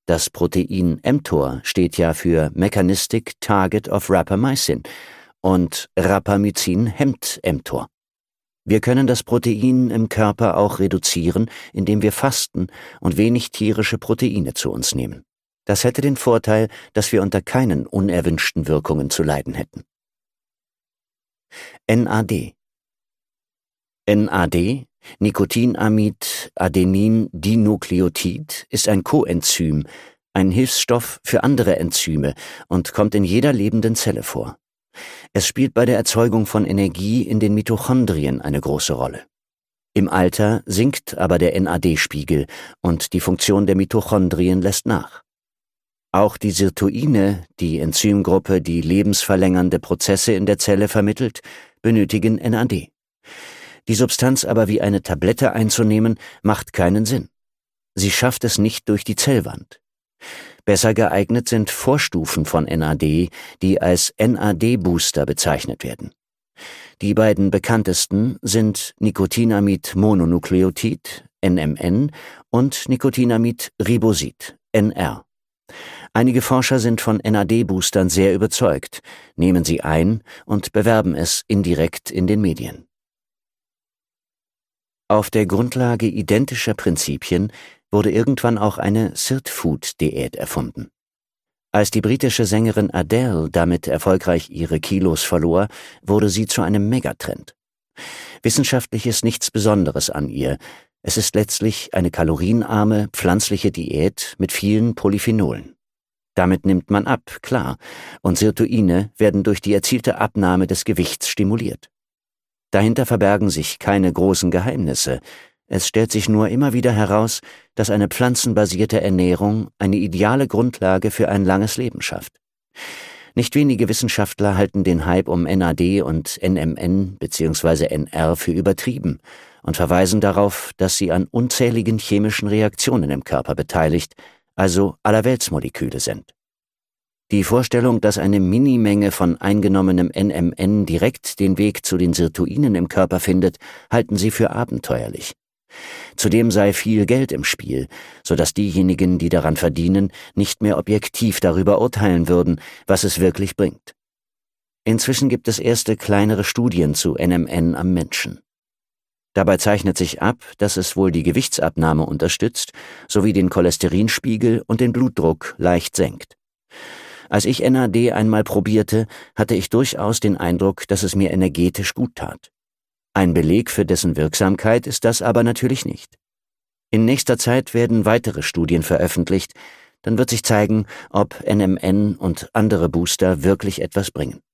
Das Protein mTOR steht ja für Mechanistic Target of Rapamycin und Rapamycin hemmt mTOR. Wir können das Protein im Körper auch reduzieren, indem wir fasten und wenig tierische Proteine zu uns nehmen. Das hätte den Vorteil, dass wir unter keinen unerwünschten Wirkungen zu leiden hätten. NAD. NAD, Nicotinamid-Adenin-Dinukleotid, ist ein Coenzym, ein Hilfsstoff für andere Enzyme und kommt in jeder lebenden Zelle vor. Es spielt bei der Erzeugung von Energie in den Mitochondrien eine große Rolle. Im Alter sinkt aber der NAD-Spiegel und die Funktion der Mitochondrien lässt nach. Auch die Sirtuine, die Enzymgruppe, die lebensverlängernde Prozesse in der Zelle vermittelt, benötigen NAD. Die Substanz aber wie eine Tablette einzunehmen, macht keinen Sinn. Sie schafft es nicht durch die Zellwand. Besser geeignet sind Vorstufen von NAD, die als NAD-Booster bezeichnet werden. Die beiden bekanntesten sind Nicotinamid-Mononukleotid, NMN, und Nicotinamid-Ribosid, NR. Einige Forscher sind von NAD-Boostern sehr überzeugt, nehmen sie ein und bewerben es indirekt in den Medien. Auf der Grundlage identischer Prinzipien wurde irgendwann auch eine Sirt-Food-Diät erfunden. Als die britische Sängerin Adele damit erfolgreich ihre Kilos verlor, wurde sie zu einem Megatrend. Wissenschaftlich ist nichts Besonderes an ihr. Es ist letztlich eine kalorienarme, pflanzliche Diät mit vielen Polyphenolen. Damit nimmt man ab, klar, und Sirtuine werden durch die erzielte Abnahme des Gewichts stimuliert. Dahinter verbergen sich keine großen Geheimnisse. Es stellt sich nur immer wieder heraus, dass eine pflanzenbasierte Ernährung eine ideale Grundlage für ein langes Leben schafft. Nicht wenige Wissenschaftler halten den Hype um NAD und NMN bzw. NR für übertrieben und verweisen darauf, dass sie an unzähligen chemischen Reaktionen im Körper beteiligt, also Allerweltsmoleküle sind. Die Vorstellung, dass eine Minimenge von eingenommenem NMN direkt den Weg zu den Sirtuinen im Körper findet, halten sie für abenteuerlich. Zudem sei viel Geld im Spiel, sodass diejenigen, die daran verdienen, nicht mehr objektiv darüber urteilen würden, was es wirklich bringt. Inzwischen gibt es erste kleinere Studien zu NMN am Menschen. Dabei zeichnet sich ab, dass es wohl die Gewichtsabnahme unterstützt, sowie den Cholesterinspiegel und den Blutdruck leicht senkt. Als ich NAD einmal probierte, hatte ich durchaus den Eindruck, dass es mir energetisch gut tat. Ein Beleg für dessen Wirksamkeit ist das aber natürlich nicht. In nächster Zeit werden weitere Studien veröffentlicht, dann wird sich zeigen, ob NMN und andere Booster wirklich etwas bringen.